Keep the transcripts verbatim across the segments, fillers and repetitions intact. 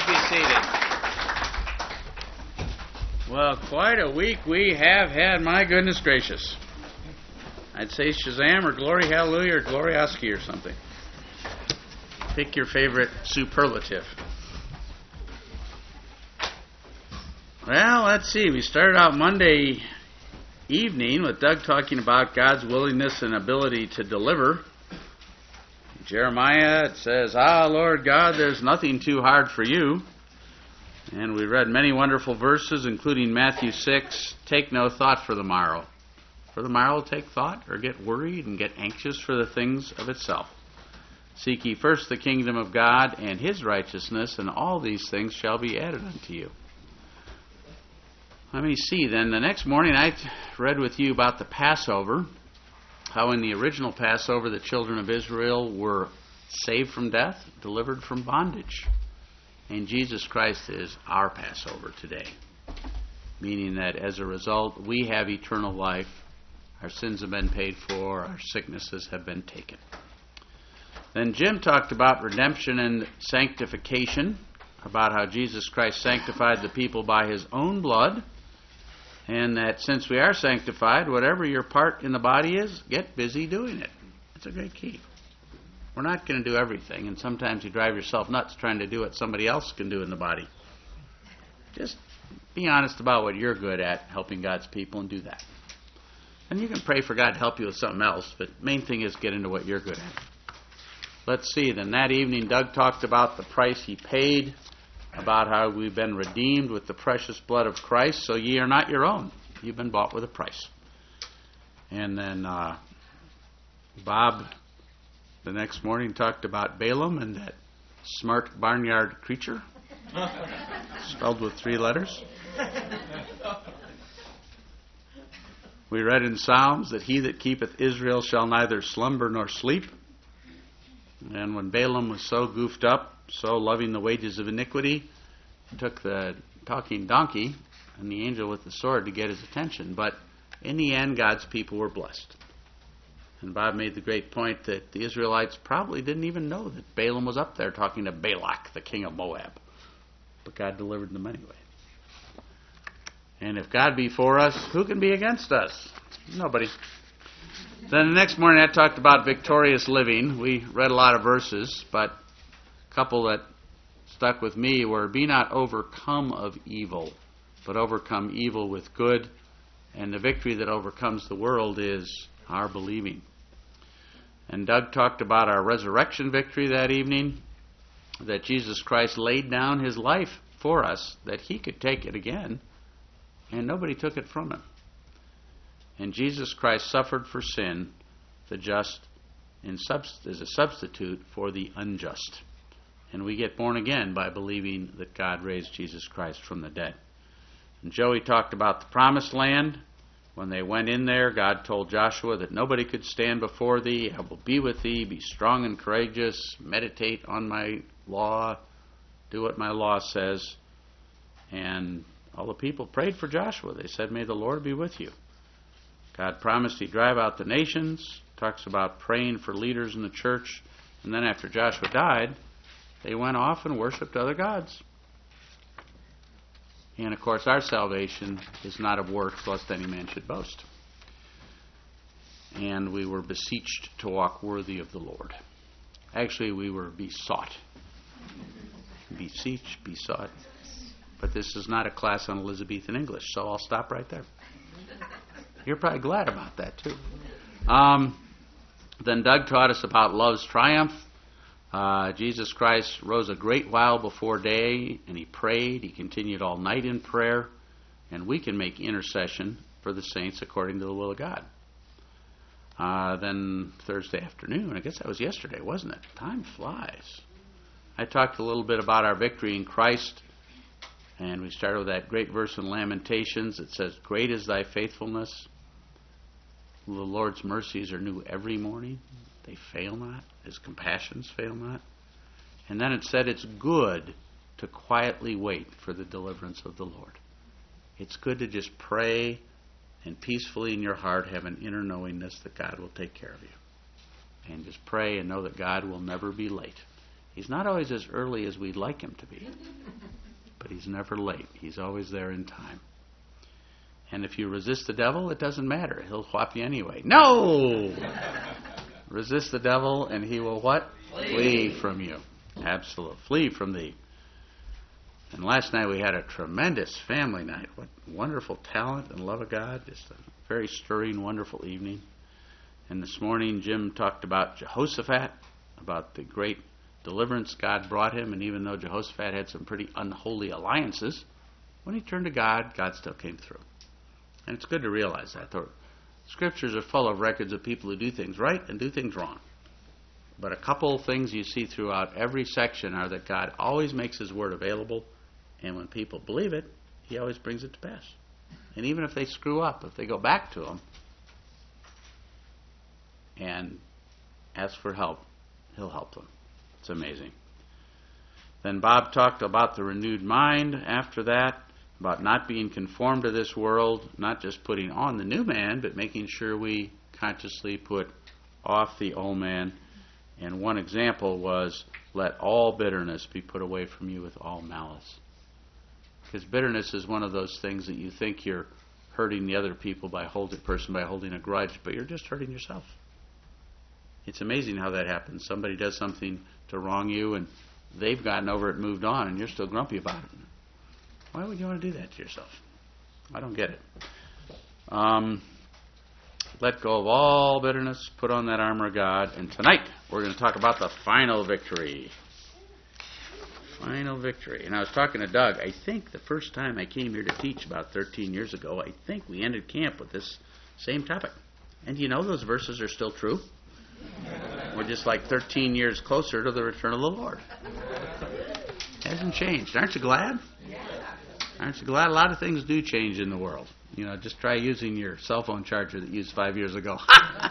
be seated. Well, quite a week we have had, my goodness gracious. I'd say Shazam or Glory Hallelujah or Glorioski or something. Pick your favorite superlative. Well, let's see. We started out Monday evening with Doug talking about God's willingness and ability to deliver. Jeremiah, it says, "Ah, Lord God, there's nothing too hard for you." And we read many wonderful verses, including Matthew six, "Take no thought for the morrow. For the morrow will take thought," or get worried and get anxious for the things of itself. "Seek ye first the kingdom of God and his righteousness, and all these things shall be added unto you." Let me see then. The next morning I read with you about the Passover, how in the original Passover the children of Israel were saved from death, delivered from bondage. And Jesus Christ is our Passover today, meaning that as a result we have eternal life, our sins have been paid for, our sicknesses have been taken. Then Jim talked about redemption and sanctification, about how Jesus Christ sanctified the people by his own blood, and that since we are sanctified, whatever your part in the body is, get busy doing it. It's a great key. We're not going to do everything, and sometimes you drive yourself nuts trying to do what somebody else can do in the body. Just be honest about what you're good at, helping God's people, and do that. And you can pray for God to help you with something else, but the main thing is get into what you're good at. Let's see, then that evening Doug talked about the price he paid, about how we've been redeemed with the precious blood of Christ, so ye are not your own. You've been bought with a price. And then uh, Bob, the next morning, talked about Balaam and that smart barnyard creature, spelled with three letters. We read in Psalms that he that keepeth Israel shall neither slumber nor sleep. And when Balaam was so goofed up, so loving the wages of iniquity, he took the talking donkey and the angel with the sword to get his attention. But in the end, God's people were blessed. And Bob made the great point that the Israelites probably didn't even know that Balaam was up there talking to Balak, the king of Moab. But God delivered them anyway. And if God be for us, who can be against us? Nobody. Then the next morning I talked about victorious living. We read a lot of verses, but a couple that stuck with me were, "Be not overcome of evil, but overcome evil with good." And the victory that overcomes the world is our believing. And Doug talked about our resurrection victory that evening, that Jesus Christ laid down his life for us, that he could take it again, and nobody took it from him. And Jesus Christ suffered for sin, the just, in subst- as a substitute for the unjust. And we get born again by believing that God raised Jesus Christ from the dead. And Joey talked about the promised land. When they went in there, God told Joshua that nobody could stand before thee. I will be with thee. Be strong and courageous. Meditate on my law. Do what my law says. And all the people prayed for Joshua. They said, "May the Lord be with you." God promised he'd drive out the nations. Talks about praying for leaders in the church. And then after Joshua died, they went off and worshipped other gods. And of course, our salvation is not of works, lest any man should boast. And we were beseeched to walk worthy of the Lord. Actually, we were besought. Beseeched, besought. But this is not a class on Elizabethan English, so I'll stop right there. You're probably glad about that, too. Um, then Doug taught us about love's triumph. Uh, Jesus Christ rose a great while before day, and he prayed. He continued all night in prayer, and we can make intercession for the saints according to the will of God. Uh, then Thursday afternoon, I guess that was yesterday, wasn't it? Time flies. I talked a little bit about our victory in Christ, and we started with that great verse in Lamentations that says, "Great is thy faithfulness. The Lord's mercies are new every morning. They fail not. His compassions fail not." And then it said it's good to quietly wait for the deliverance of the Lord. It's good to just pray and peacefully in your heart have an inner knowingness that God will take care of you. And just pray and know that God will never be late. He's not always as early as we'd like him to be, but he's never late. He's always there in time. And if you resist the devil, it doesn't matter. He'll whop you anyway. No! Resist the devil, and he will what? Flee. Flee from you. Absolutely. Flee from thee. And last night we had a tremendous family night. What wonderful talent and love of God. Just a very stirring, wonderful evening. And this morning Jim talked about Jehoshaphat, about the great deliverance God brought him. And even though Jehoshaphat had some pretty unholy alliances, when he turned to God, God still came through. And it's good to realize that. The scriptures are full of records of people who do things right and do things wrong. But a couple of things you see throughout every section are that God always makes his word available, and when people believe it, he always brings it to pass. And even if they screw up, if they go back to him and ask for help, he'll help them. It's amazing. Then Bob talked about the renewed mind after that, about not being conformed to this world, not just putting on the new man, but making sure we consciously put off the old man. And one example was, let all bitterness be put away from you with all malice. Because bitterness is one of those things that you think you're hurting the other people by holding person by holding a grudge, but you're just hurting yourself. It's amazing how that happens. Somebody does something to wrong you, and they've gotten over it and moved on, and you're still grumpy about it. Why would you want to do that to yourself? I don't get it. Um, let go of all bitterness, put on that armor of God, and tonight we're going to talk about the final victory. Final victory. And I was talking to Doug. I think the first time I came here to teach about thirteen years ago, I think we ended camp with this same topic. And you know those verses are still true? We're just like thirteen years closer to the return of the Lord. Hasn't changed. Aren't you glad? Aren't you glad? A lot of things do change in the world. You know, just try using your cell phone charger that you used five years ago.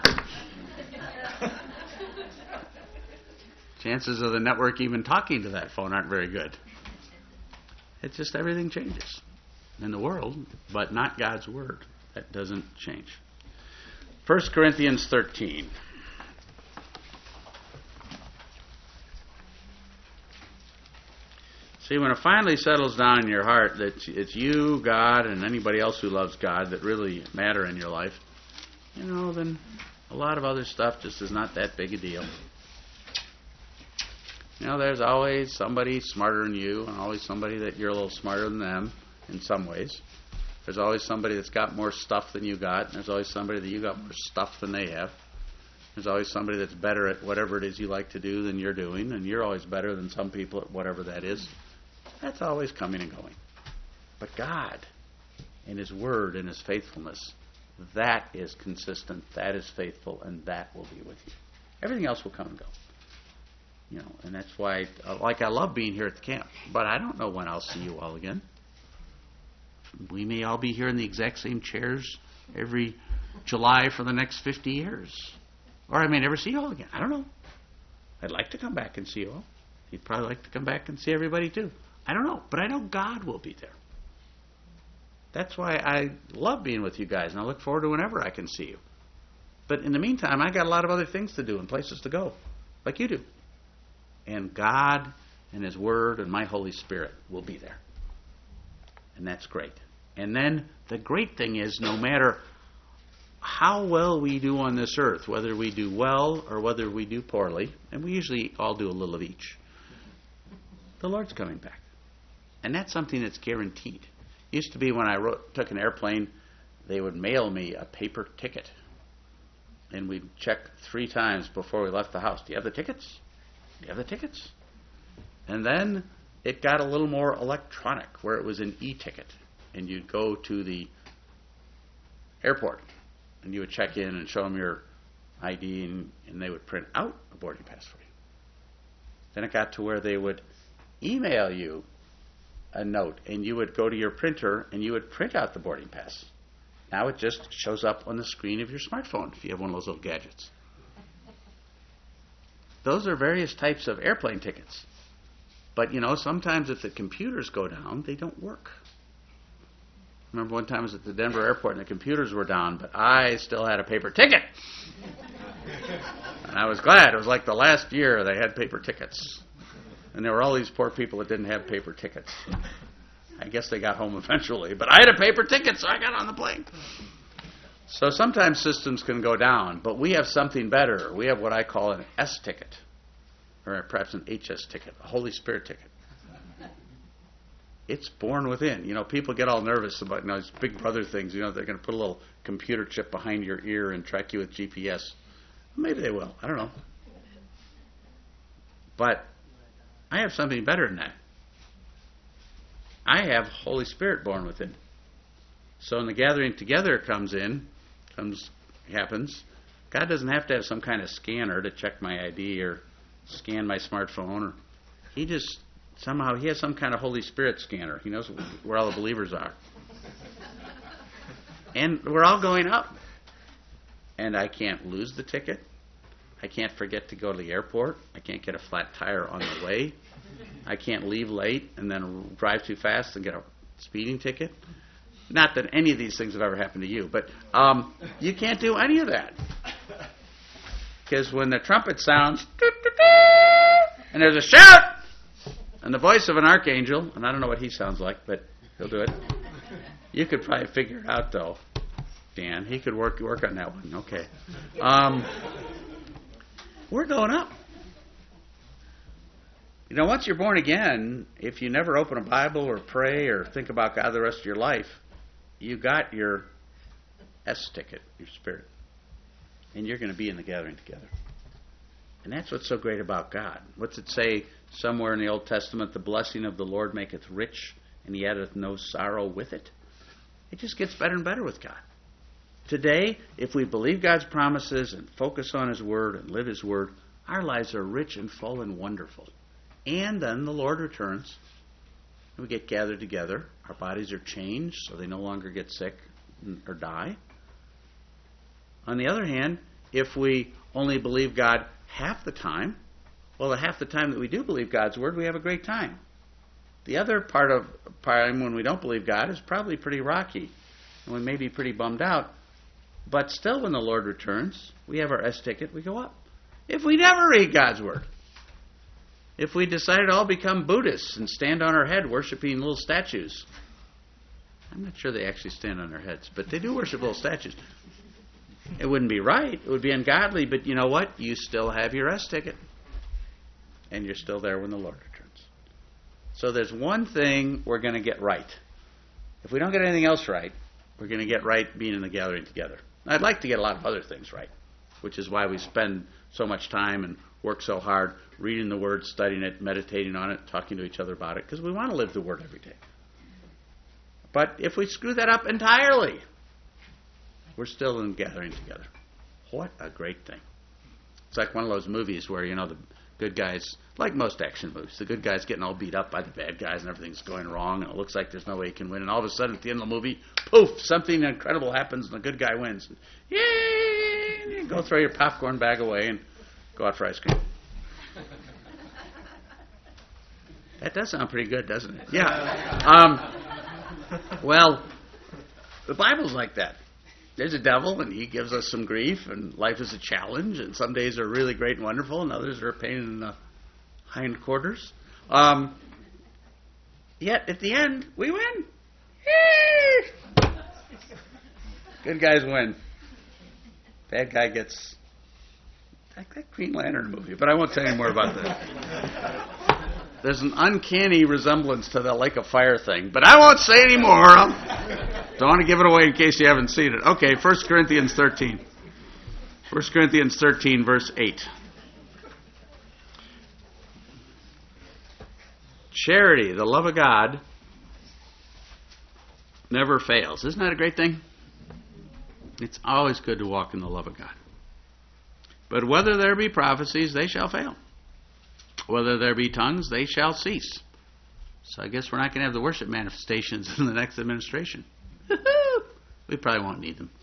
Chances of the network even talking to that phone aren't very good. It's just everything changes in the world, but not God's Word. That doesn't change. First Corinthians thirteen. See, when it finally settles down in your heart that it's you, God, and anybody else who loves God that really matter in your life, you know, then a lot of other stuff just is not that big a deal. You know, there's always somebody smarter than you, and always somebody that you're a little smarter than them in some ways. There's always somebody that's got more stuff than you got, and there's always somebody that you got more stuff than they have. There's always somebody that's better at whatever it is you like to do than you're doing, and you're always better than some people at whatever that is. That's always coming and going. But God, in His Word and His faithfulness, that is consistent, that is faithful, and that will be with you. Everything else will come and go. You know, and that's why, like, I love being here at the camp, but I don't know when I'll see you all again. We may all be here in the exact same chairs every July for the next fifty years. Or I may never see you all again. I don't know. I'd like to come back and see you all. You'd probably like to come back and see everybody too. I don't know, but I know God will be there. That's why I love being with you guys, and I look forward to whenever I can see you. But in the meantime, I got a lot of other things to do and places to go, like you do. And God and His Word and my Holy Spirit will be there. And that's great. And then the great thing is, no matter how well we do on this earth, whether we do well or whether we do poorly, and we usually all do a little of each, the Lord's coming back. And that's something that's guaranteed. It used to be when I wrote, took an airplane, they would mail me a paper ticket. And we'd check three times before we left the house. Do you have the tickets? Do you have the tickets? And then it got a little more electronic, where it was an e-ticket. And you'd go to the airport, and you would check in and show them your I D, and, and they would print out a boarding pass for you. Then it got to where they would email you a note, and you would go to your printer and you would print out the boarding pass. Now it just shows up on the screen of your smartphone if you have one of those little gadgets. Those are various types of airplane tickets. But, you know, sometimes if the computers go down, they don't work. I remember one time I was at the Denver airport and the computers were down, but I still had a paper ticket. And I was glad. It was like the last year they had paper tickets. And there were all these poor people that didn't have paper tickets. I guess they got home eventually. But I had a paper ticket, so I got on the plane. So sometimes systems can go down, but we have something better. We have what I call an S ticket, or perhaps an H S ticket, a Holy Spirit ticket. It's born within. You know, people get all nervous about, you know, these big brother things. You know, they're going to put a little computer chip behind your ear and track you with G P S. Maybe they will. I don't know. But I have something better than that. I have Holy Spirit born within. So when the gathering together comes in, comes happens, God doesn't have to have some kind of scanner to check my I D or scan my smartphone. Or he just somehow he has some kind of Holy Spirit scanner. He knows where all the believers are. And we're all going up. And I can't lose the ticket. I can't forget to go to the airport. I can't get a flat tire on the way. I can't leave late and then drive too fast and get a speeding ticket. Not that any of these things have ever happened to you, but um, you can't do any of that. Because when the trumpet sounds, and there's a shout, and the voice of an archangel, and I don't know what he sounds like, but he'll do it. You could probably figure it out, though, Dan. He could work work on that one. Okay. Um, we're going up. You know, once you're born again, if you never open a Bible or pray or think about God the rest of your life, you got your S ticket, your spirit. And you're going to be in the gathering together. And that's what's so great about God. What's it say somewhere in the Old Testament? The blessing of the Lord maketh rich, and he addeth no sorrow with it. It just gets better and better with God. Today, if we believe God's promises and focus on his word and live his word, our lives are rich and full and wonderful. And then the Lord returns, and we get gathered together. Our bodies are changed so they no longer get sick or die. On the other hand, if we only believe God half the time, well, the half the time that we do believe God's word, we have a great time. The other part of time when we don't believe God is probably pretty rocky, and we may be pretty bummed out. But still, when the Lord returns, we have our S ticket, we go up. If we never read God's word, if we decide to all become Buddhists and stand on our head worshiping little statues, I'm not sure they actually stand on their heads, but they do worship little statues. It wouldn't be right. It would be ungodly. But you know what? You still have your S ticket. And you're still there when the Lord returns. So there's one thing we're going to get right. If we don't get anything else right, we're going to get right being in the gathering together. I'd like to get a lot of other things right, which is why we spend so much time and work so hard reading the Word, studying it, meditating on it, talking to each other about it, because we want to live the Word every day. But if we screw that up entirely, we're still in gathering together. What a great thing. It's like one of those movies where, you know, the good guys, like most action movies, the good guy's getting all beat up by the bad guys and everything's going wrong and it looks like there's no way he can win. And all of a sudden at the end of the movie, poof, something incredible happens and the good guy wins. And, yay! You go throw your popcorn bag away and go out for ice cream. That does sound pretty good, doesn't it? Yeah. Um, well, the Bible's like that. There's a devil, and he gives us some grief, and life is a challenge, and some days are really great and wonderful, and others are a pain in the hindquarters. Um, yet, at the end, we win. Yay! Good guys win. Bad guy gets... like that Green Lantern movie, but I won't tell you more about that. There's an uncanny resemblance to the Lake of Fire thing, but I won't say any more. I'll, don't want to give it away in case you haven't seen it. Okay, First Corinthians thirteen. First Corinthians thirteen, verse eight. Charity, the love of God, never fails. Isn't that a great thing? It's always good to walk in the love of God. But whether there be prophecies, they shall fail. Whether there be tongues, they shall cease. So I guess we're not going to have the worship manifestations in the next administration. We probably won't need them.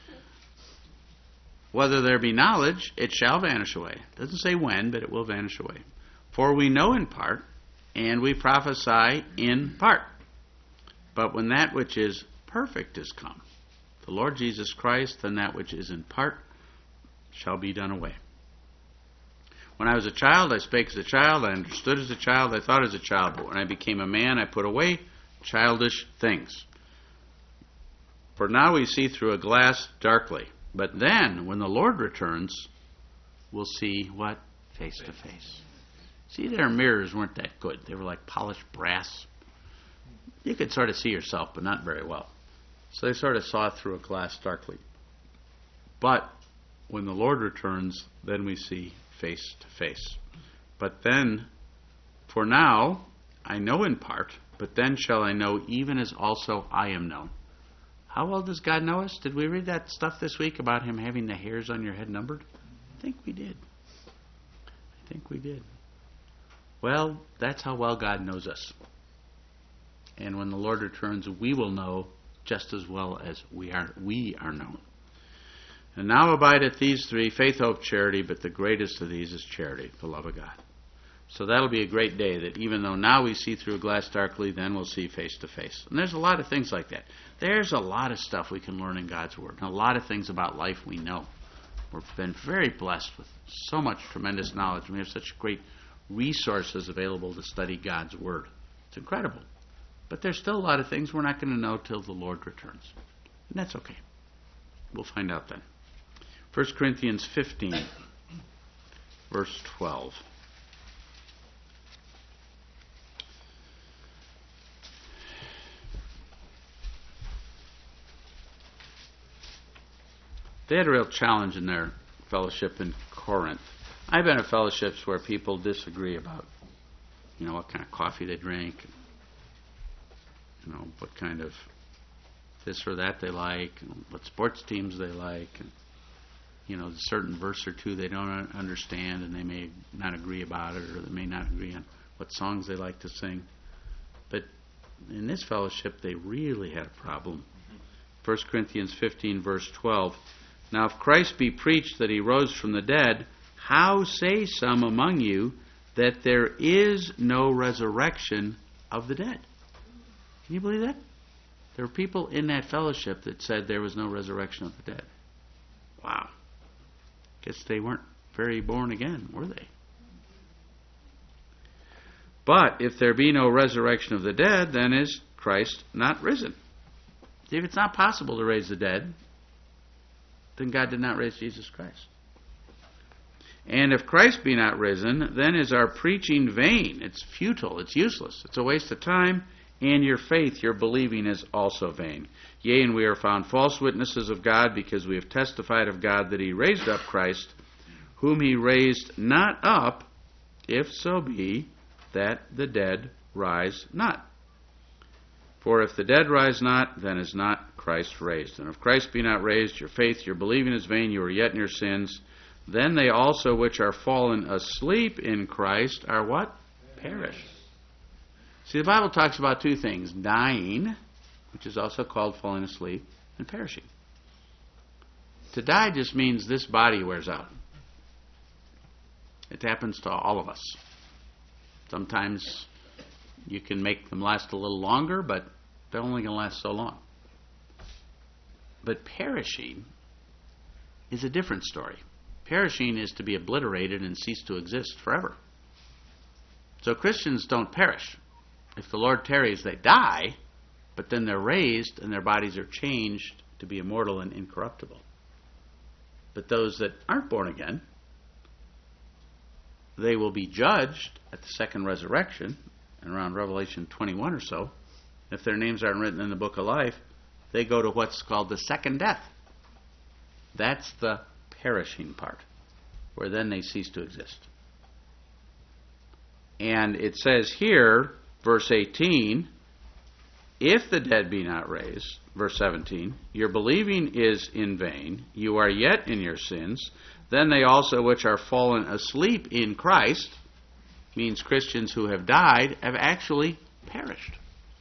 Whether there be knowledge, it shall vanish away. It doesn't say when, but it will vanish away. For we know in part, and we prophesy in part. But when that which is perfect is come, the Lord Jesus Christ, then that which is in part shall be done away. When I was a child, I spake as a child, I understood as a child, I thought as a child. But when I became a man, I put away childish things. For now we see through a glass darkly. But then, when the Lord returns, we'll see what? Face to face. See, their mirrors weren't that good. They were like polished brass. You could sort of see yourself, but not very well. So they sort of saw through a glass darkly. But when the Lord returns, then we see face to face. But then, for now, I know in part, but then shall I know even as also I am known. How well does God know us? Did we read that stuff this week about him having the hairs on your head numbered? I think we did. I think we did. Well, that's how well God knows us. And when the Lord returns, we will know just as well as we are we are known. And now abideth these three, faith, hope, charity, but the greatest of these is charity, the love of God. So that'll be a great day, that even though now we see through a glass darkly, then we'll see face to face. And there's a lot of things like that. There's a lot of stuff we can learn in God's Word, and a lot of things about life we know. We've been very blessed with so much tremendous knowledge. We have such great resources available to study God's Word. It's incredible. But there's still a lot of things we're not going to know till the Lord returns. And that's okay. We'll find out then. First Corinthians fifteen, verse twelve. They had a real challenge in their fellowship in Corinth. I've been at fellowships where people disagree about, you know, what kind of coffee they drink, and, you know, what kind of this or that they like, and what sports teams they like, and, you know, a certain verse or two they don't understand, and they may not agree about it, or they may not agree on what songs they like to sing. But in this fellowship, they really had a problem. First Corinthians fifteen, verse twelve. Now if Christ be preached that he rose from the dead, how say some among you that there is no resurrection of the dead? Can you believe that? There were people in that fellowship that said there was no resurrection of the dead. Wow. Guess they weren't very born again, were they? But if there be no resurrection of the dead, then is Christ not risen? See, if it's not possible to raise the dead, then God did not raise Jesus Christ. And if Christ be not risen, then is our preaching vain. It's futile. It's useless. It's a waste of time. And your faith, your believing, is also vain. Yea, and we are found false witnesses of God, because we have testified of God that he raised up Christ, whom he raised not up, if so be that the dead rise not. For if the dead rise not, then is not Christ raised. And if Christ be not raised, your faith, your believing is vain, you are yet in your sins. Then they also which are fallen asleep in Christ are what? Perished. See, the Bible talks about two things: dying, which is also called falling asleep, and perishing. To die just means this body wears out. It happens to all of us. Sometimes you can make them last a little longer, but they're only going to last so long. But perishing is a different story. Perishing is to be obliterated and cease to exist forever. So Christians don't perish. If the Lord tarries, they die, but then they're raised and their bodies are changed to be immortal and incorruptible. But those that aren't born again, they will be judged at the second resurrection, and around Revelation twenty-one or so. If their names aren't written in the book of life, they go to what's called the second death. That's the perishing part, where then they cease to exist. And it says here, verse eighteen, if the dead be not raised, verse seventeen, your believing is in vain, you are yet in your sins, then they also which are fallen asleep in Christ, means Christians who have died, have actually perished.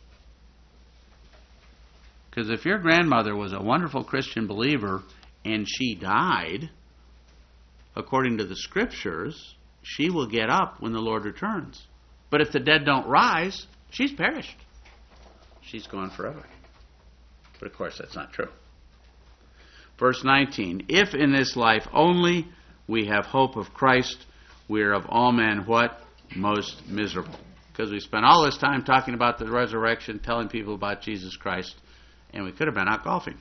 Because if your grandmother was a wonderful Christian believer and she died, according to the Scriptures, she will get up when the Lord returns. But if the dead don't rise, she's perished. She's gone forever. But of course, that's not true. Verse nineteen, if in this life only we have hope of Christ, we are of all men what? Most miserable. Because we spent all this time talking about the resurrection, telling people about Jesus Christ, and we could have been out golfing.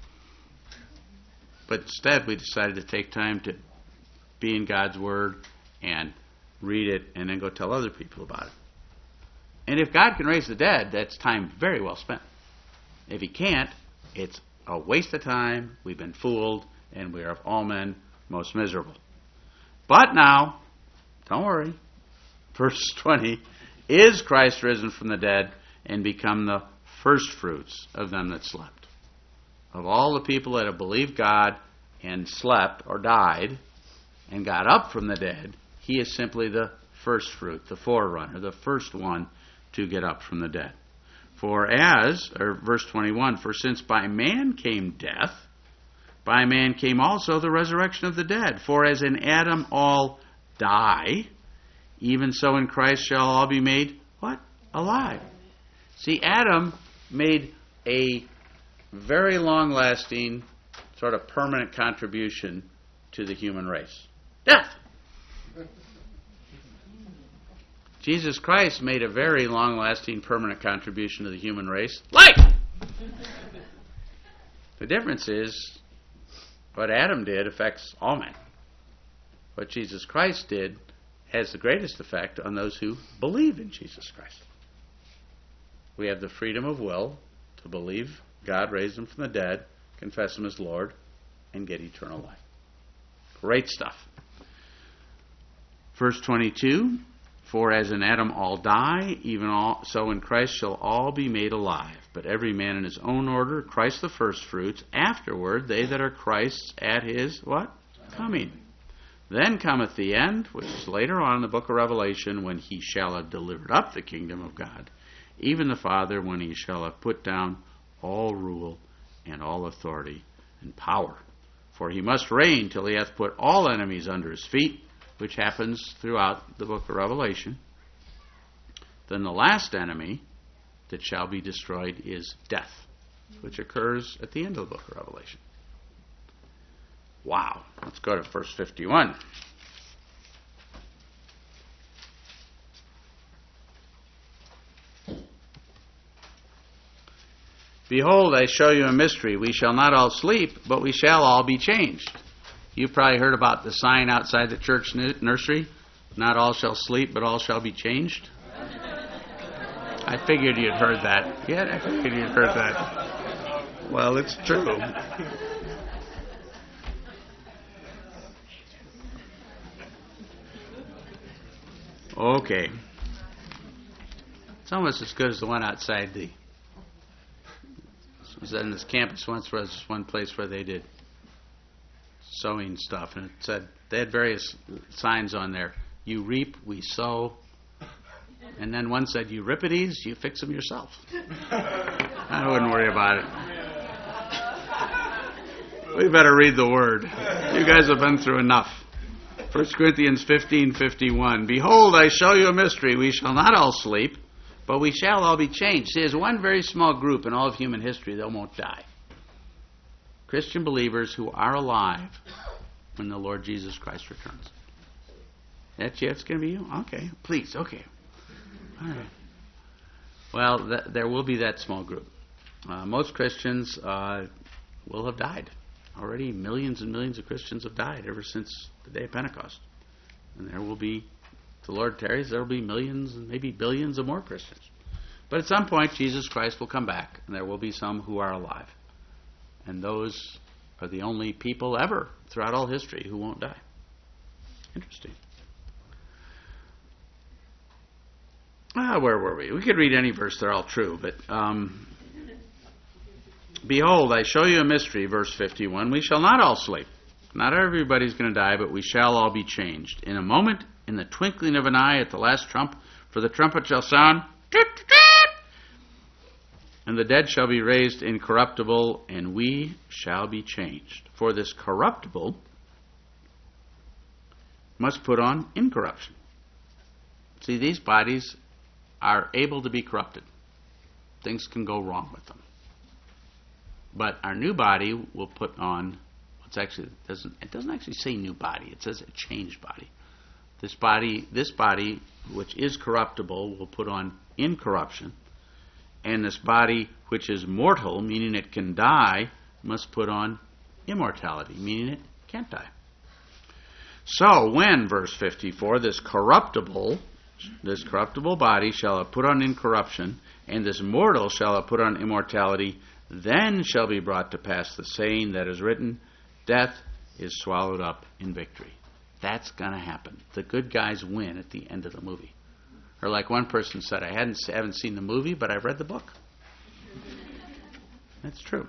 But instead, we decided to take time to be in God's Word and read it and then go tell other people about it. And if God can raise the dead, that's time very well spent. If He can't, it's a waste of time. We've been fooled, and we are of all men most miserable. But now, don't worry, verse twenty, is Christ risen from the dead and become the firstfruits of them that slept? Of all the people that have believed God and slept or died and got up from the dead, He is simply the firstfruit, the forerunner, the first one to get up from the dead. For as, or verse twenty-one, for since by man came death, by man came also the resurrection of the dead. For as in Adam all die, even so in Christ shall all be made, what? Alive. See, Adam made a very long-lasting, sort of permanent contribution to the human race. Death. Jesus Christ made a very long-lasting, permanent contribution to the human race. Life! The difference is, what Adam did affects all men. What Jesus Christ did has the greatest effect on those who believe in Jesus Christ. We have the freedom of will to believe God raised Him from the dead, confess Him as Lord, and get eternal life. Great stuff. Verse twenty-two, for as in Adam all die, even all, so in Christ shall all be made alive. But every man in his own order, Christ the firstfruits, afterward they that are Christ's at His, what? Coming. Then cometh the end, which is later on in the book of Revelation, when He shall have delivered up the kingdom of God, even the Father, when He shall have put down all rule and all authority and power. For He must reign till He hath put all enemies under His feet, which happens throughout the book of Revelation. Then the last enemy that shall be destroyed is death, which occurs at the end of the book of Revelation. Wow. Let's go to verse fifty-one. Behold, I show you a mystery. We shall not all sleep, but we shall all be changed. You've probably heard about the sign outside the church nursery. Not all shall sleep, but all shall be changed. I figured you'd heard that. Yeah, I figured you'd heard that. Well, it's true. Okay. It's almost as good as the one outside the... It was in this campus once where there was one place where they did sewing stuff, and it said, they had various signs on there. You reap, we sow. And then one said, Euripides, you fix them yourself. I wouldn't worry about it. We better read the Word. You guys have been through enough. First Corinthians fifteen fifty-one. Behold, I show you a mystery. We shall not all sleep, but we shall all be changed. See, there's one very small group in all of human history that won't die. Christian believers who are alive when the Lord Jesus Christ returns. That's you? It's going to be you? Okay. Please. Okay. All right. Well, th- there will be that small group. Uh, most Christians uh, will have died. Already millions and millions of Christians have died ever since the day of Pentecost. And there will be, if the Lord tarries, there will be millions and maybe billions of more Christians. But at some point, Jesus Christ will come back, and there will be some who are alive. And those are the only people ever throughout all history who won't die. Interesting. Ah, where were we? We could read any verse. They're all true. But, um, behold, I show you a mystery, verse fifty-one. We shall not all sleep. Not everybody's going to die, but we shall all be changed. In a moment, in the twinkling of an eye, at the last trump, for the trumpet shall sound, and the dead shall be raised incorruptible, and we shall be changed. For this corruptible must put on incorruption. See, these bodies are able to be corrupted. Things can go wrong with them. But our new body will put on, what's actually, it doesn't, it doesn't actually say new body. It says a changed body. This body, this body, which is corruptible, will put on incorruption. And this body, which is mortal, meaning it can die, must put on immortality, meaning it can't die. So when, verse fifty-four, this corruptible, this corruptible body shall have put on incorruption, and this mortal shall have put on immortality, then shall be brought to pass the saying that is written, death is swallowed up in victory. That's going to happen. The good guys win at the end of the movie. Or like one person said, I hadn't, haven't seen the movie, but I've read the book. That's true.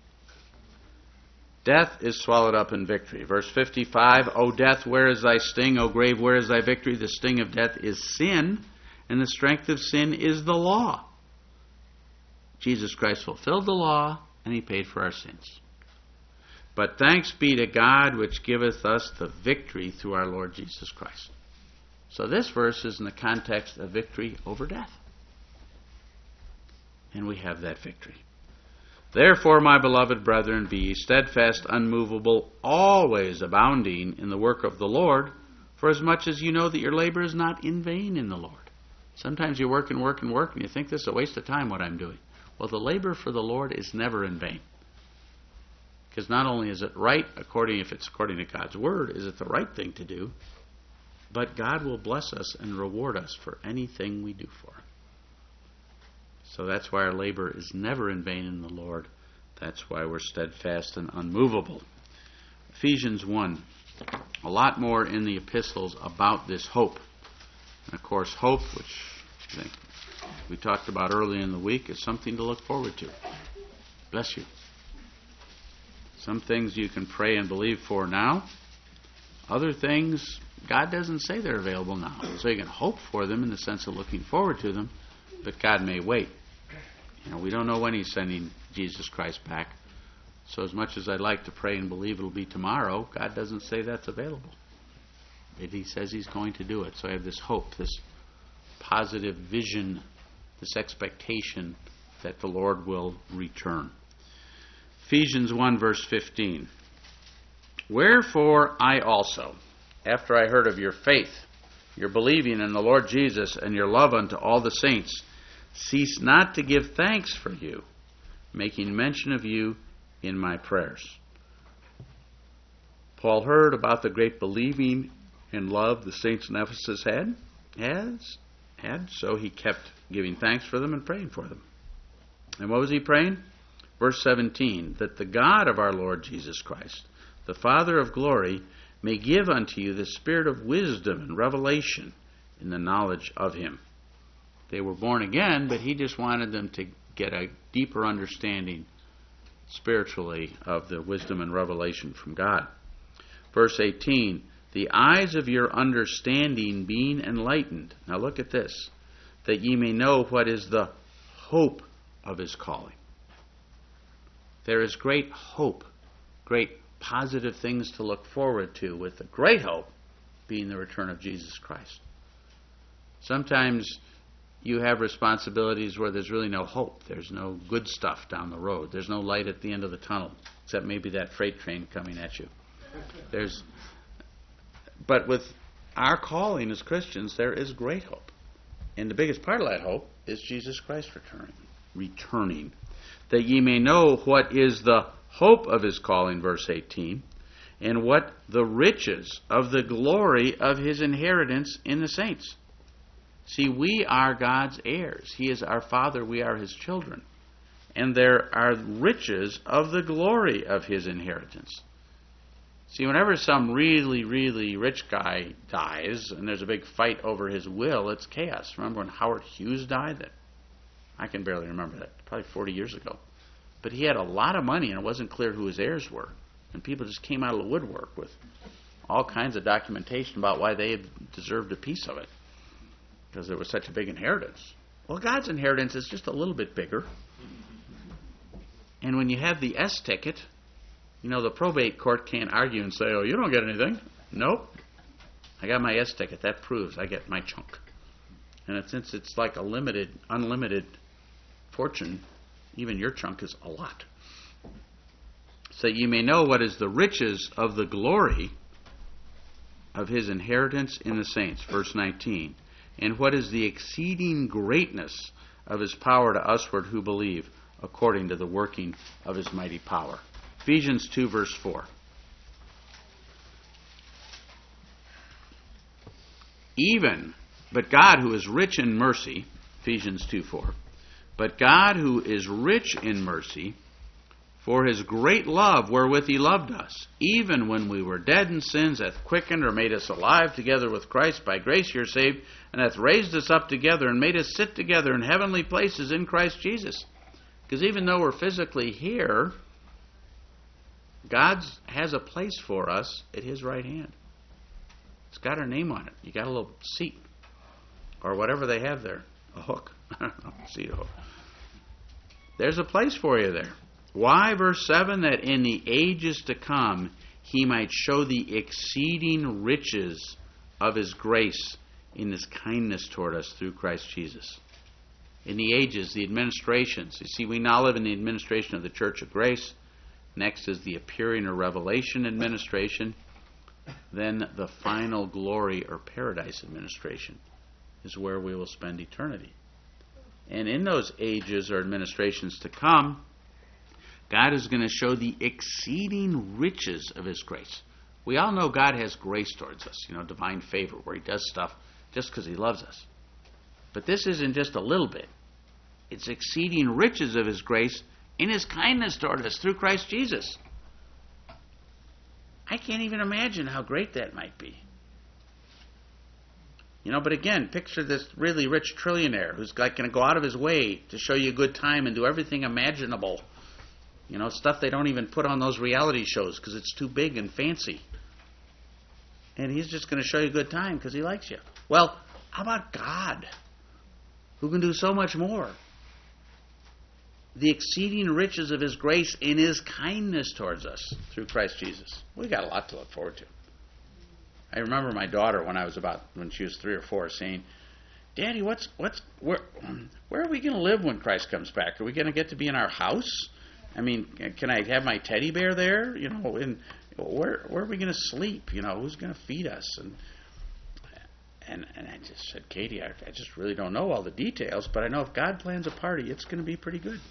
Death is swallowed up in victory. Verse fifty-five, O death, where is thy sting? O grave, where is thy victory? The sting of death is sin, and the strength of sin is the law. Jesus Christ fulfilled the law, and he paid for our sins. But thanks be to God, which giveth us the victory through our Lord Jesus Christ. So this verse is in the context of victory over death. And we have that victory. Therefore, my beloved brethren, be ye steadfast, unmovable, always abounding in the work of the Lord, for as much as you know that your labor is not in vain in the Lord. Sometimes you work and work and work, and you think this is a waste of time, what I'm doing. Well, the labor for the Lord is never in vain. Because not only is it right, according if it's according to God's Word, is it the right thing to do, but God will bless us and reward us for anything we do for Him. So that's why our labor is never in vain in the Lord. That's why we're steadfast and unmovable. Ephesians one. A lot more in the epistles about this hope. And of course, hope, which I think we talked about early in the week, is something to look forward to. Bless you. Some things you can pray and believe for now. Other things, God doesn't say they're available now. So you can hope for them in the sense of looking forward to them, but God may wait. You know, we don't know when He's sending Jesus Christ back. So as much as I'd like to pray and believe it'll be tomorrow, God doesn't say that's available. But He says He's going to do it. So I have this hope, this positive vision, this expectation that the Lord will return. Ephesians one, verse fifteen. Wherefore I also, after I heard of your faith, your believing in the Lord Jesus, and your love unto all the saints, cease not to give thanks for you, making mention of you in my prayers. Paul heard about the great believing and love the saints in Ephesus had, has, had, so he kept giving thanks for them and praying for them. And what was he praying? Verse seventeen, that the God of our Lord Jesus Christ, the Father of glory, may give unto you the spirit of wisdom and revelation in the knowledge of Him. They were born again, but He just wanted them to get a deeper understanding spiritually of the wisdom and revelation from God. Verse eighteen, the eyes of your understanding being enlightened. Now look at this. That ye may know what is the hope of His calling. There is great hope, great positive things to look forward to, with the great hope being the return of Jesus Christ. Sometimes you have responsibilities where there's really no hope. There's no good stuff down the road. There's no light at the end of the tunnel, except maybe that freight train coming at you. There's, but with our calling as Christians, there is great hope. And the biggest part of that hope is Jesus Christ returning. Returning. That ye may know what is the hope of His calling, verse eighteen, and what the riches of the glory of His inheritance in the saints. See, we are God's heirs. He is our Father. We are His children. And there are riches of the glory of His inheritance. See, whenever some really, really rich guy dies and there's a big fight over his will, it's chaos. Remember when Howard Hughes died? That I can barely remember that. Probably forty years ago. But he had a lot of money, and it wasn't clear who his heirs were. And people just came out of the woodwork with all kinds of documentation about why they had deserved a piece of it, because there was such a big inheritance. Well, God's inheritance is just a little bit bigger. And when you have the S ticket, you know, the probate court can't argue and say, oh, you don't get anything. Nope. I got my S ticket. That proves I get my chunk. And it, since it's like a limited, unlimited fortune, even your chunk is a lot. So you may know what is the riches of the glory of his inheritance in the saints, verse nineteen. And what is the exceeding greatness of his power to usward who believe, according to the working of his mighty power. Ephesians two, verse four. Even, but God who is rich in mercy, Ephesians two, four. But God who is rich in mercy, for his great love wherewith he loved us, even when we were dead in sins, hath quickened or made us alive together with Christ. By grace you're saved, and hath raised us up together and made us sit together in heavenly places in Christ Jesus. Because even though we're physically here, God has a place for us at his right hand. It's got our name on it. You got a little seat, or whatever they have there, a hook. I don't know, seat hook. There's a place for you there. Why, verse seven, that in the ages to come he might show the exceeding riches of his grace in his kindness toward us through Christ Jesus. In the ages, the administrations. You see, we now live in the administration of the Church of Grace. Next is the appearing or revelation administration. Then the final glory or paradise administration is where we will spend eternity. And in those ages or administrations to come, God is going to show the exceeding riches of his grace. We all know God has grace towards us, you know, divine favor, where he does stuff just because he loves us. But this isn't just a little bit. It's exceeding riches of his grace in his kindness toward us through Christ Jesus. I can't even imagine how great that might be. You know, but again, picture this really rich trillionaire who's like going to go out of his way to show you a good time and do everything imaginable. You know, stuff they don't even put on those reality shows because it's too big and fancy. And he's just going to show you a good time because he likes you. Well, how about God, who can do so much more? The exceeding riches of his grace in his kindness towards us through Christ Jesus. We got a lot to look forward to. I remember my daughter when I was about when she was three or four saying, "Daddy, what's what's where where are we going to live when Christ comes back? Are we going to get to be in our house? I mean, can I have my teddy bear there? You know, and where where are we going to sleep? You know, who's going to feed us?" And and and I just said, "Katie, I, I just really don't know all the details, but I know if God plans a party, it's going to be pretty good."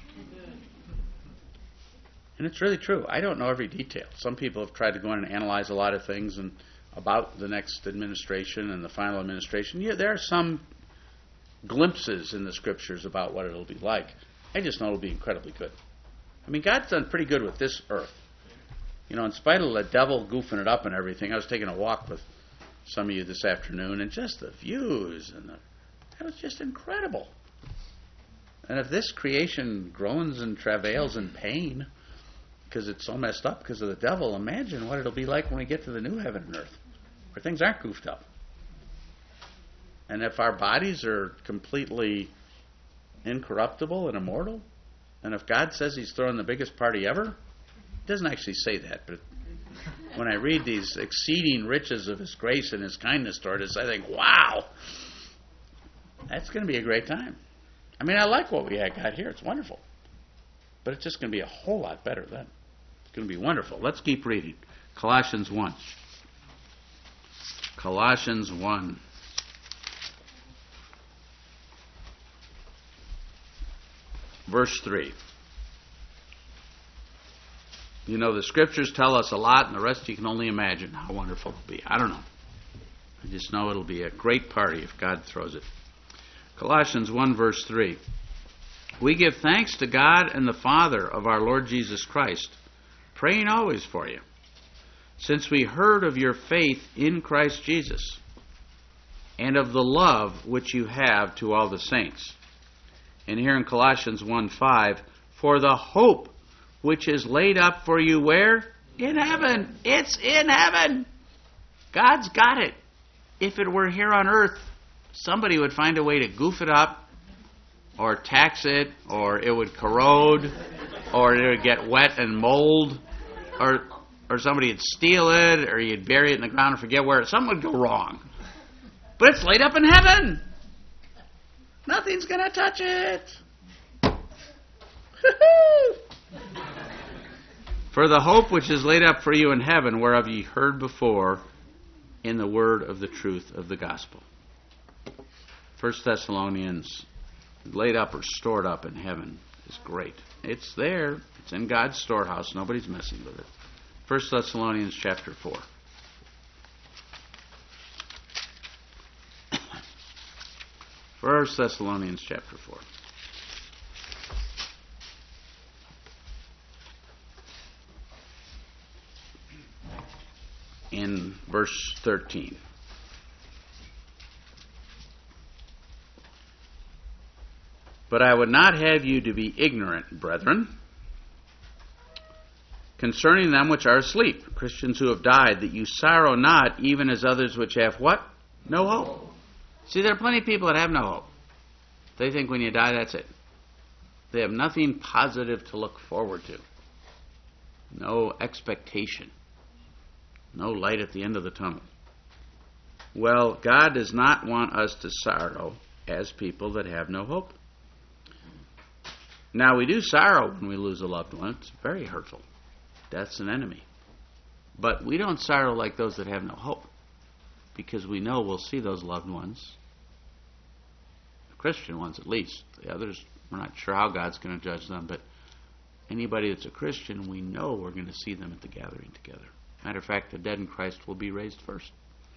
And it's really true. I don't know every detail. Some people have tried to go in and analyze a lot of things and about the next administration and the final administration. Yeah, there are some glimpses in the scriptures about what it'll be like. I just know it'll be incredibly good. I mean, God's done pretty good with this earth. You know, in spite of the devil goofing it up and everything, I was taking a walk with some of you this afternoon, and just the views, and the, that was just incredible. And if this creation groans and travails in pain because it's so messed up because of the devil, imagine what it'll be like when we get to the new heaven and earth, where things aren't goofed up. And if our bodies are completely incorruptible and immortal, and if God says he's throwing the biggest party ever, he doesn't actually say that, but when I read these exceeding riches of his grace and his kindness toward us, I think, wow, that's going to be a great time. I mean, I like what we got here. It's wonderful. But it's just going to be a whole lot better then. It's going to be wonderful. Let's keep reading. Colossians one. Colossians one. Verse three. You know, the scriptures tell us a lot, and the rest you can only imagine how wonderful it'll be. I don't know. I just know it'll be a great party if God throws it. Colossians one, verse three. We give thanks to God and the Father of our Lord Jesus Christ, praying always for you, since we heard of your faith in Christ Jesus, and of the love which you have to all the saints. And here in Colossians one five, for the hope which is laid up for you where? In heaven. It's in heaven. God's got it. If it were here on earth, somebody would find a way to goof it up, or tax it, or it would corrode, or it would get wet and mold, or or somebody would steal it, or you'd bury it in the ground and forget where it. Something would go wrong. But it's laid up in heaven. Nothing's going to touch it. For the hope which is laid up for you in heaven, whereof ye heard before in the word of the truth of the gospel. First Thessalonians, laid up or stored up in heaven, is great. It's there. It's in God's storehouse. Nobody's messing with it. First Thessalonians chapter four. First Thessalonians chapter four. In verse thirteen. But I would not have you to be ignorant, brethren, concerning them which are asleep, Christians who have died, that you sorrow not, even as others which have what? No hope. See, there are plenty of people that have no hope. They think when you die, that's it. They have nothing positive to look forward to. No expectation. No light at the end of the tunnel. Well, God does not want us to sorrow as people that have no hope. Now, we do sorrow when we lose a loved one. It's very hurtful. Death's an enemy. But we don't sorrow like those that have no hope, because we know we'll see those loved ones, the Christian ones at least. The others, we're not sure how God's going to judge them, but anybody that's a Christian, we know we're going to see them at the gathering together. Matter of fact, the dead in Christ will be raised first.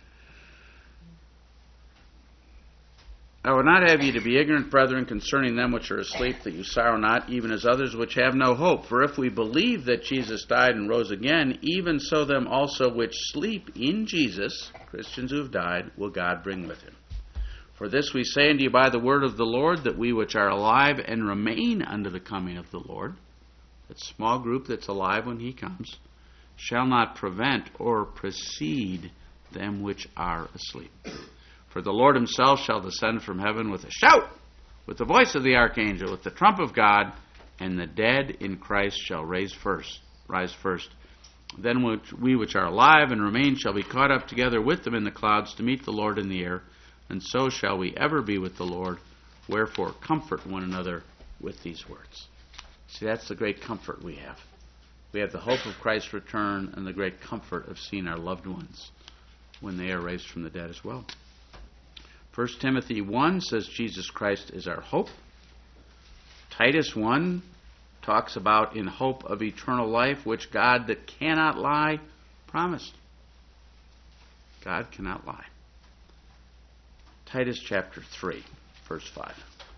I would not have you to be ignorant, brethren, concerning them which are asleep, that you sorrow not, even as others which have no hope. For if we believe that Jesus died and rose again, even so them also which sleep in Jesus, Christians who have died, will God bring with him. For this we say unto you by the word of the Lord, that we which are alive and remain unto the coming of the Lord, that small group that's alive when he comes, shall not prevent or precede them which are asleep. For the Lord himself shall descend from heaven with a shout, with the voice of the archangel, with the trump of God, and the dead in Christ shall rise first. Rise first. Then which we which are alive and remain shall be caught up together with them in the clouds to meet the Lord in the air, and so shall we ever be with the Lord. Wherefore comfort one another with these words. See, that's the great comfort we have. We have the hope of Christ's return and the great comfort of seeing our loved ones when they are raised from the dead as well. First Timothy one says Jesus Christ is our hope. Titus one talks about in hope of eternal life, which God that cannot lie promised. God cannot lie. Titus chapter three, verse five.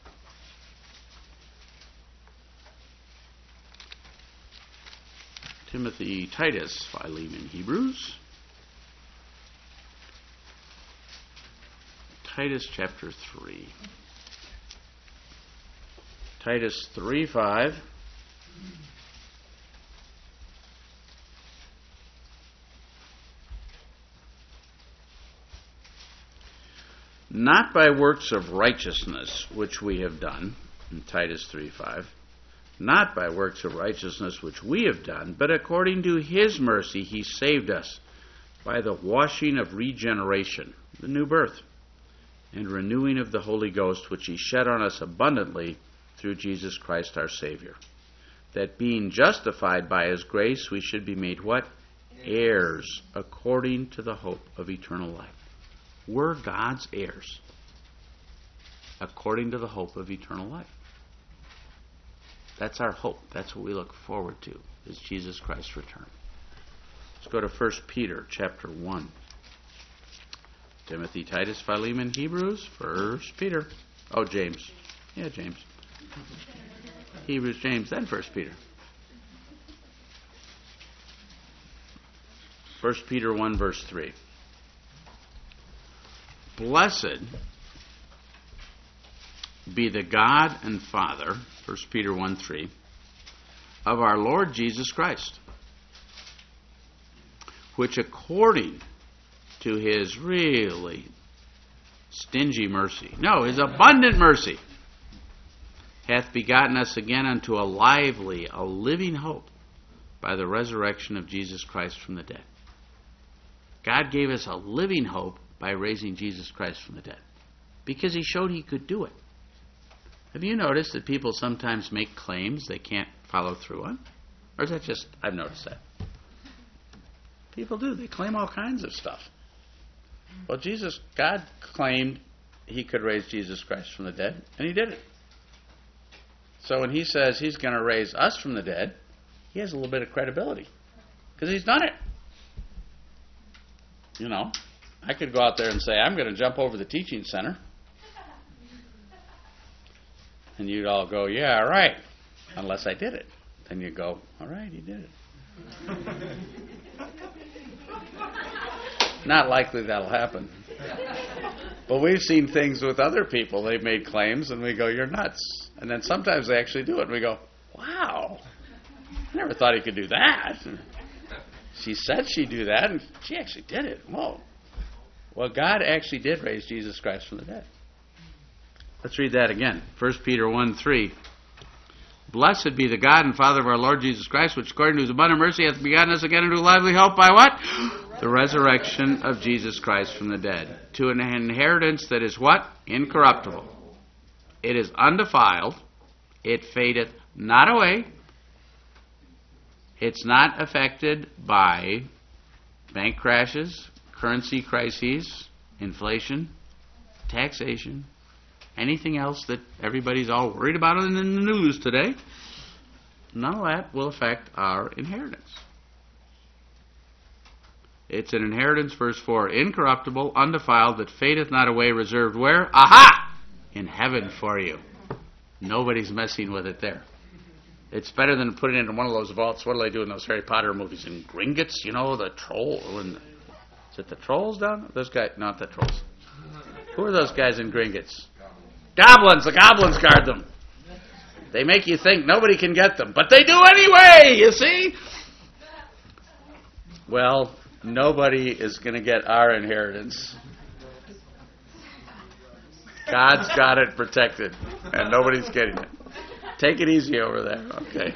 Timothy, Titus, Philemon, Hebrews. Titus chapter three. Titus three five. Not by works of righteousness which we have done, in Titus three five, not by works of righteousness which we have done, but according to his mercy he saved us by the washing of regeneration, the new birth, and renewing of the Holy Ghost, which he shed on us abundantly through Jesus Christ our Savior, that being justified by his grace, we should be made what? Heirs, according to the hope of eternal life. We're God's heirs, according to the hope of eternal life. That's our hope. That's what we look forward to, is Jesus Christ's return. Let's go to First Peter chapter one. Timothy, Titus, Philemon, Hebrews, First Peter. Oh, James. Yeah, James. Hebrews, James, then First Peter. First Peter one, verse three. Blessed be the God and Father, First Peter one, three, of our Lord Jesus Christ, which according to his really stingy mercy, no, his abundant mercy, hath begotten us again unto a lively, a living hope by the resurrection of Jesus Christ from the dead. God gave us a living hope by raising Jesus Christ from the dead, because he showed he could do it. Have you noticed that people sometimes make claims they can't follow through on? Or is that just, I've noticed that. People do. They claim all kinds of stuff. Well, Jesus, God claimed he could raise Jesus Christ from the dead, and he did it. So when he says he's going to raise us from the dead, he has a little bit of credibility because he's done it. You know, I could go out there and say, I'm going to jump over the teaching center. And you'd all go, yeah, all right. Unless I did it. Then you go, all right, he did it. Not likely that'll happen. But we've seen things with other people. They've made claims, and we go, you're nuts. And then sometimes they actually do it, and we go, wow, I never thought he could do that. And she said she'd do that, and she actually did it. Whoa. Well, God actually did raise Jesus Christ from the dead. Let's read that again. First Peter one three. Blessed be the God and Father of our Lord Jesus Christ, which according to his abundant mercy hath begotten us again into lively hope by what? The resurrection of Jesus Christ from the dead. To an inheritance that is what? Incorruptible. It is undefiled. It fadeth not away. It's not affected by bank crashes, currency crises, inflation, taxation, anything else that everybody's all worried about in the news today. None of that will affect our inheritance. It's an inheritance, verse four, incorruptible, undefiled, that fadeth not away, reserved where? Aha! In heaven for you. Nobody's messing with it there. It's better than putting it in one of those vaults. What do they do in those Harry Potter movies? In Gringotts, you know, the troll. When, is it the trolls down? Those guys, not the trolls. Who are those guys in Gringotts? Goblins. The goblins guard them. They make you think nobody can get them, but they do anyway, you see? Well, nobody is going to get our inheritance. God's got it protected, and nobody's getting it. Take it easy over there, okay?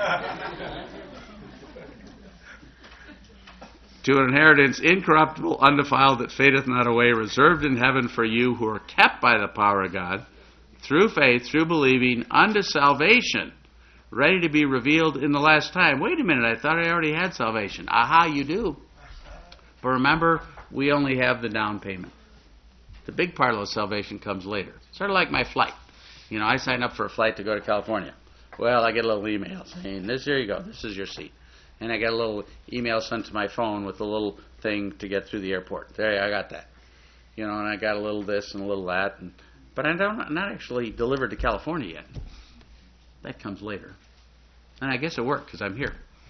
To an inheritance incorruptible, undefiled, that fadeth not away, reserved in heaven for you who are kept by the power of God, through faith, through believing, unto salvation, ready to be revealed in the last time. Wait a minute, I thought I already had salvation. Aha, you do. But remember, we only have the down payment. The big part of the salvation comes later. Sort of like my flight. You know, I signed up for a flight to go to California. Well, I get a little email saying, this, here you go, this is your seat. And I get a little email sent to my phone with a little thing to get through the airport. There, I got that. You know, and I got a little this and a little that. And, but I'm not, not actually delivered to California yet. That comes later. And I guess it worked because I'm here.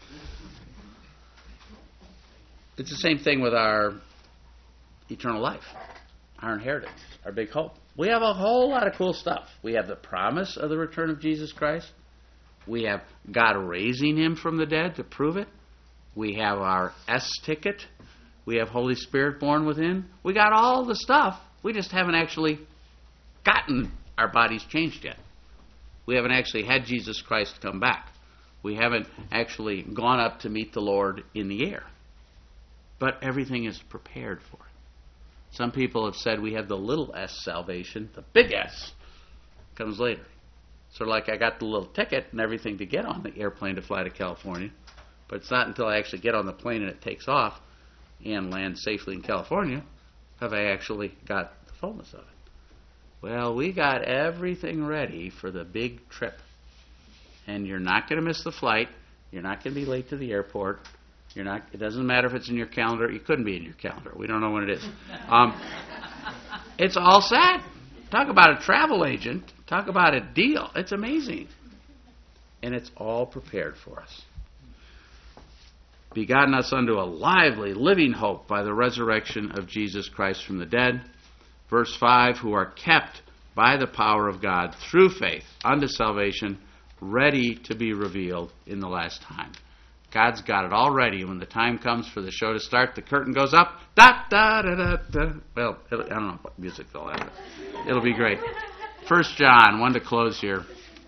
It's the same thing with our eternal life, our inheritance, our big hope. We have a whole lot of cool stuff. We have the promise of the return of Jesus Christ. We have God raising him from the dead to prove it. We have our S ticket. We have Holy Spirit born within. We got all the stuff. We just haven't actually gotten our bodies changed yet. We haven't actually had Jesus Christ come back. We haven't actually gone up to meet the Lord in the air. But everything is prepared for it. Some people have said we have the little s salvation. The big S comes later. Sort of like I got the little ticket and everything to get on the airplane to fly to California. But it's not until I actually get on the plane and it takes off and land safely in California have I actually got the fullness of it. Well, we got everything ready for the big trip. And you're not going to miss the flight. You're not going to be late to the airport. You're not. It doesn't matter if it's in your calendar. It couldn't be in your calendar. We don't know when it is. Um, it's all set. Talk about a travel agent. Talk about a deal. It's amazing. And it's all prepared for us. Begotten us unto a lively, living hope by the resurrection of Jesus Christ from the dead. Verse five, who are kept by the power of God through faith unto salvation, ready to be revealed in the last time. God's got it all ready. When the time comes for the show to start, the curtain goes up. Da da da da da. Well, I don't know what music they'll have. It'll be great. First John, one to close here.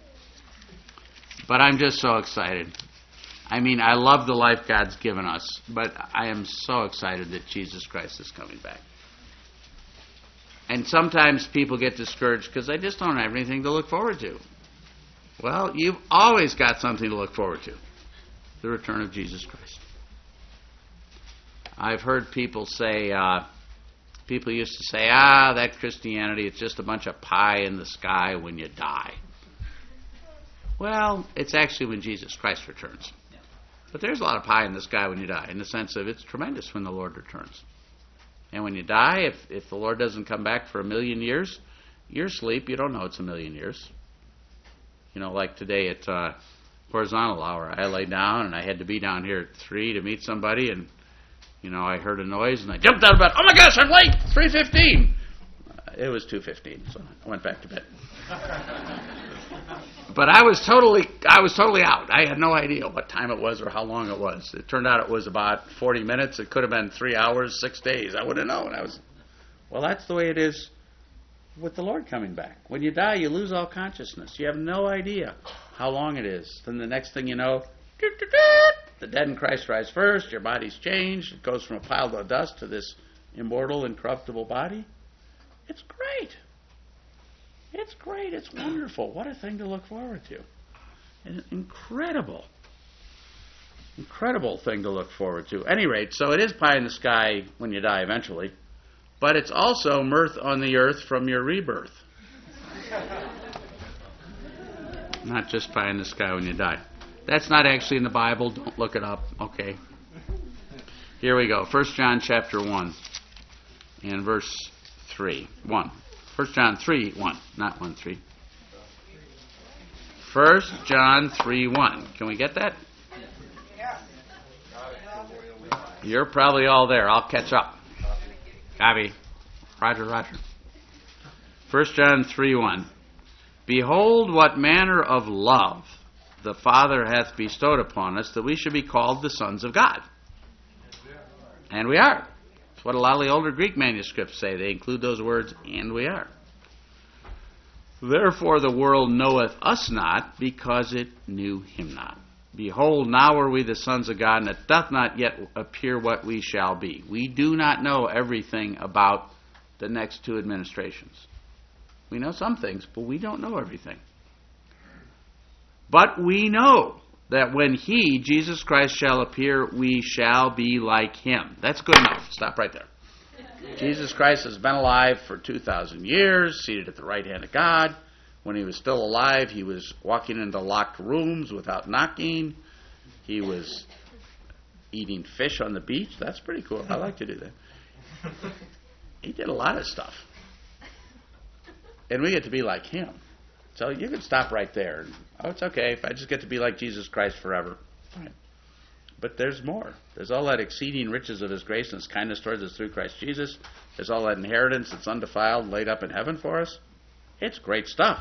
But I'm just so excited. I mean, I love the life God's given us, but I am so excited that Jesus Christ is coming back. And sometimes people get discouraged because they just don't have anything to look forward to. Well, you've always got something to look forward to. The return of Jesus Christ. I've heard people say, uh, People used to say, ah, that Christianity, it's just a bunch of pie in the sky when you die. Well, it's actually when Jesus Christ returns. But there's a lot of pie in the sky when you die, in the sense of it's tremendous when the Lord returns. And when you die, if, if the Lord doesn't come back for a million years, you're asleep. You don't know it's a million years. You know, like today at uh, horizontal hour, I lay down and I had to be down here at three to meet somebody, and you know, I heard a noise and I jumped out of bed. Oh my gosh, I'm late! three fifteen. Uh, it was two fifteen, so I went back to bed. But I was totally, I was totally out. I had no idea what time it was or how long it was. It turned out it was about forty minutes. It could have been three hours, six days. I wouldn't have known. I was, well, that's the way it is with the Lord coming back. When you die, you lose all consciousness. You have no idea how long it is. Then the next thing you know, the dead in Christ rise first. Your body's changed. It goes from a pile of dust to this immortal, incorruptible body. It's great. It's great. It's wonderful. What a thing to look forward to. An incredible, incredible thing to look forward to. At any rate, so it is pie in the sky when you die eventually, but it's also mirth on the earth from your rebirth. Not just pie in the sky when you die. That's not actually in the Bible. Don't look it up. Okay. Here we go. First John chapter one and verse three. one. First John three, one. Not one, three. First John three, one. Can we get that? You're probably all there. I'll catch up. Copy. Roger, roger. First John three, one. Behold, what manner of love the Father hath bestowed upon us, that we should be called the sons of God. And we are. That's what a lot of the older Greek manuscripts say. They include those words, and we are. Therefore the world knoweth us not, because it knew him not. Behold, now are we the sons of God, and it doth not yet appear what we shall be. We do not know everything about the next two administrations. We know some things, but we don't know everything. But we know that when he, Jesus Christ, shall appear, we shall be like him. That's good enough. Stop right there. Jesus Christ has been alive for two thousand years, seated at the right hand of God. When he was still alive, he was walking into locked rooms without knocking. He was eating fish on the beach. That's pretty cool. I like to do that. He did a lot of stuff. And we get to be like him. So you can stop right there. Oh, it's okay if I just get to be like Jesus Christ forever. Fine. But there's more. There's all that exceeding riches of his grace and his kindness towards us through Christ Jesus. There's all that inheritance that's undefiled, laid up in heaven for us. It's great stuff.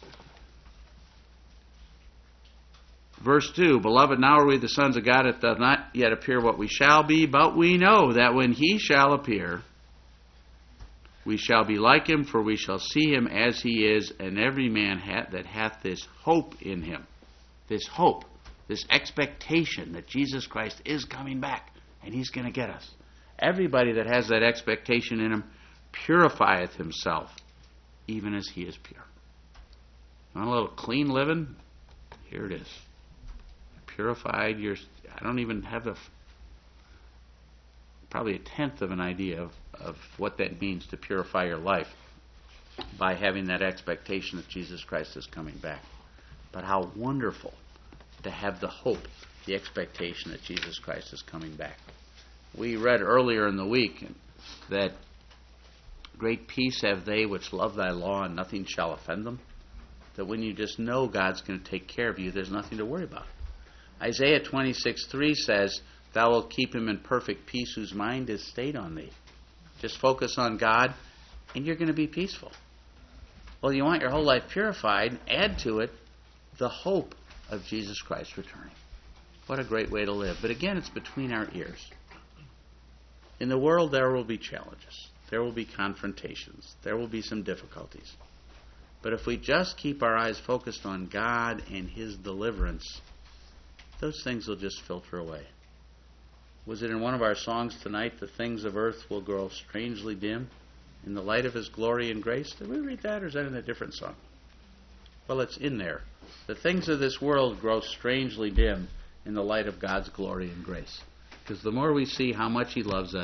Verse two, Beloved, now are we the sons of God. It doth not yet appear what we shall be, but we know that when he shall appear, we shall be like him, for we shall see him as he is, and every man hath, that hath this hope in him. This hope, this expectation that Jesus Christ is coming back, and he's going to get us. Everybody that has that expectation in him purifieth himself, even as he is pure. Want a little clean living? Here it is. Purified. You're, I don't even have a, probably a tenth of an idea of, of what that means to purify your life by having that expectation that Jesus Christ is coming back. But how wonderful to have the hope, the expectation that Jesus Christ is coming back. We read earlier in the week that great peace have they which love thy law, and nothing shall offend them. That when you just know God's going to take care of you, there's nothing to worry about. Isaiah twenty-six three says, Thou wilt keep him in perfect peace whose mind is stayed on thee. Just focus on God, and you're going to be peaceful. Well, you want your whole life purified, add to it the hope of Jesus Christ returning. What a great way to live. But again, it's between our ears. In the world, there will be challenges. There will be confrontations. There will be some difficulties. But if we just keep our eyes focused on God and his deliverance, those things will just filter away. Was it in one of our songs tonight, the things of earth will grow strangely dim in the light of his glory and grace? Did we read that, or is that in a different song? Well, it's in there. The things of this world grow strangely dim in the light of God's glory and grace. Because the more we see how much he loves us,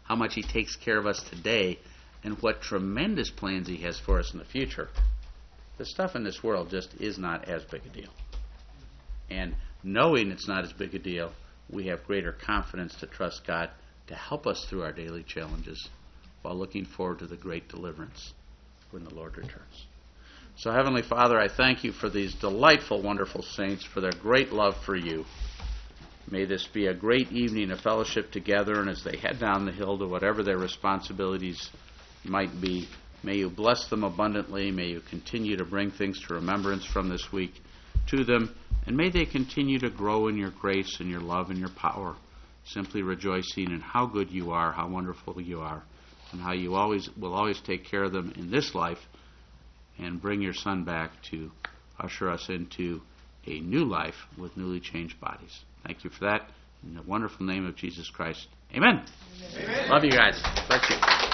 how much He takes care of us today, and what tremendous plans He has for us in the future, the stuff in this world just is not as big a deal. And knowing it's not as big a deal, we have greater confidence to trust God to help us through our daily challenges while looking forward to the great deliverance when the Lord returns. So, Heavenly Father, I thank You for these delightful, wonderful saints, for their great love for You. May this be a great evening of fellowship together, and as they head down the hill to whatever their responsibilities might be, may You bless them abundantly. May You continue to bring things to remembrance from this week to them, and may they continue to grow in Your grace and Your love and Your power, simply rejoicing in how good You are, how wonderful You are, and how You always will always take care of them in this life and bring Your Son back to usher us into a new life with newly changed bodies. Thank You for that. In the wonderful name of Jesus Christ. Amen. Amen. Love you guys. Bless you.